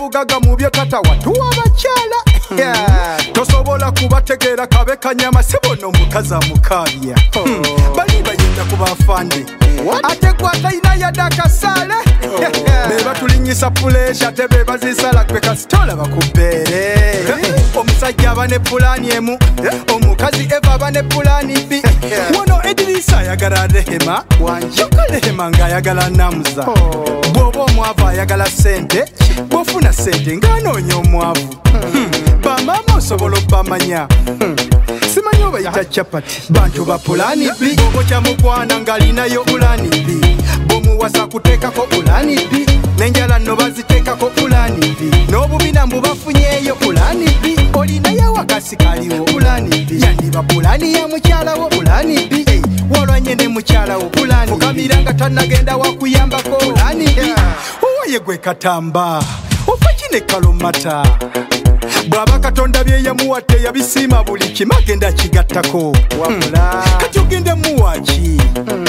bugaga mu byo tata watuwa abakyala tosobola kubategeera kabe kanyama sibono mukazi amukabya bali bayinza kuba afande ate gwatayina yadde akasaale beba tulinyisa pulesha te beba zisala kwe kasitola bakubeere omusajja aba ne pulaani emu omukazi eva aba ne pulaani bbi wono Edirisa ayagala Rehema wanjoka Rehema ng'ayagala Namuza bw'oba omwavu ayagala ssente bw'ofuna ssente ng'anoonya omwavu bamaama osobola obbamanya simanyi obayita capati bantu ba pulaani bbi bw'oba kyamugwana ng'alinayo pulaani bbi bw'omuwasa kuteekako pulaani bbi n'enjala nno baziteekako pulaani bbi n'obubina mbu bafunyeeyo pulaani bbi olinayo wakasi kaliwo pulaani bbi yandiba pulaani ya mukyalawo pulaani bbi walwanye ne mukyalawo pulaani mukamira nga tannagenda wakuyambako pulaani bbi owaye gwe katamba ofa kine kalomata bw'aba Katonda bye yamuwadde yabisiima buli kimu agenda kigattako kati ogende muwaki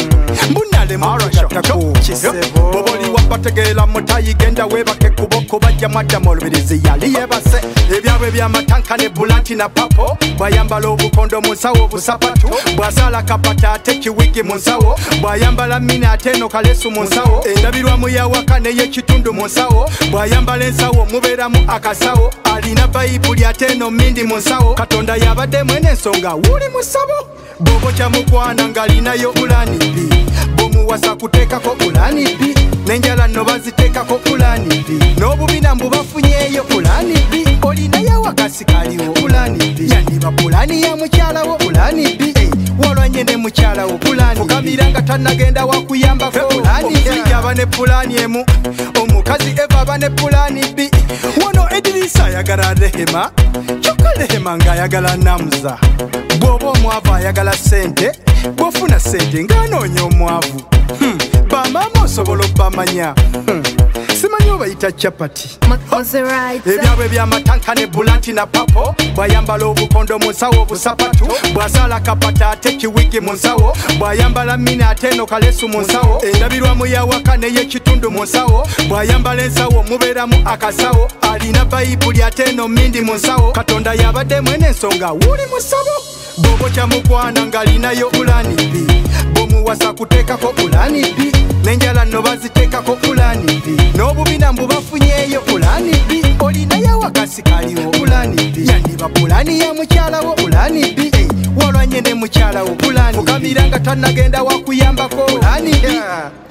mbunale mugattako bw'oba oli wabategeera mutayi genda weebake kuboko bajja mwaddamu olubirizi yali yeebase ebyabwe by'amatanka ne bulanti na papo bw'ayambala obukondo mu nsawo obusapatu bw'asala kapata ate kiwigi mu nsawo bw'ayambala mina ate eno kalesu mu nsawo endabirwamu yawaka n'ey'ekitundu mu nsawo bw'ayambala ensawo mubeeramu akasawo alina bayibuli ate eno mindi mu nsawo Katonda yabadde mwene ensonga wuli mu ssabo bw'oba kyamugwana ng'alinayo pulaani bbi bw'omuwasa kuteekako pulaani bbi n'enjala nno baziteekako pulaani bbi n'obubina mbu bafunyeeyo pulaani bbi olinayo wakasi kaliwo pulaani bbi yandiba pulaani ya mukyalawo pulaani bbi walwanye ne mukyalawo pulaani mukamira nga tannagenda wakuyambako pulaani omusajja aba ne pulaani emu omukazi eva aba ne pulaani bbi wono Edirisa ayagala Rehema kyokka Rehema ng'ayagala Namuza bw'oba omwavu ayagala ssente bw'ofuna ssente ng'anoonya omwavu bamaama osobola obbamanya simanyi obayita capati ebyabwe by'amatanka ne bulanti na papo bw'ayambala obukondo mu nsawo obusapatu bw'asala kapata ate kiwigi mu nsawo bw'ayambala mina ate eno kalesu mu nsawo endabirwamu yawaka n'ey'ekitundu mu nsawo bw'ayambala ensawo mubeeramu akasawo alina bayibuli ate eno mindi mu nsawo Katonda yabadde mwene ensonga wuli mu ssabo bw'oba kyamugwana ng'alinayo pulaani bbi bw'omuwasa kuteekako pulaani bbi n'enjala nno baziteekako pulaani bbi n'obubina mbu bafunyeeyo pulaani bbi olinayo wakasi kaliwo pulaani bbi yandiba pulaani ya mukyalawo pulaani bbi walwanye ne mukyalawo pulaani mukamira nga tannagenda wakuyambako pulaani bbi